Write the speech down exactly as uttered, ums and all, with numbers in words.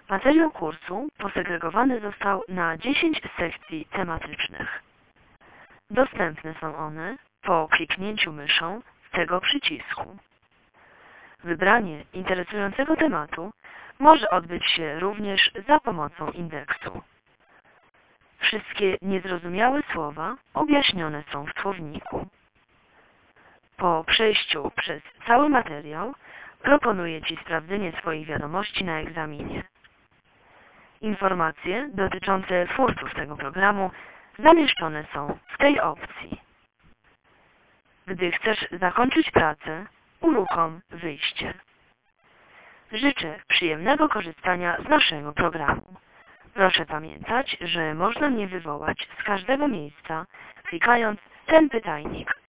Materiał kursu posegregowany został na dziesięć sekcji tematycznych. Dostępne są one po kliknięciu myszą z tego przycisku. Wybranie interesującego tematu może odbyć się również za pomocą indeksu. Wszystkie niezrozumiałe słowa objaśnione są w słowniku. Po przejściu przez cały materiał proponuję Ci sprawdzenie swoich wiadomości na egzaminie. Informacje dotyczące twórców tego programu zamieszczone są w tej opcji. Gdy chcesz zakończyć pracę, uruchom wyjście. Życzę przyjemnego korzystania z naszego programu. Proszę pamiętać, że można mnie wywołać z każdego miejsca, klikając ten pytajnik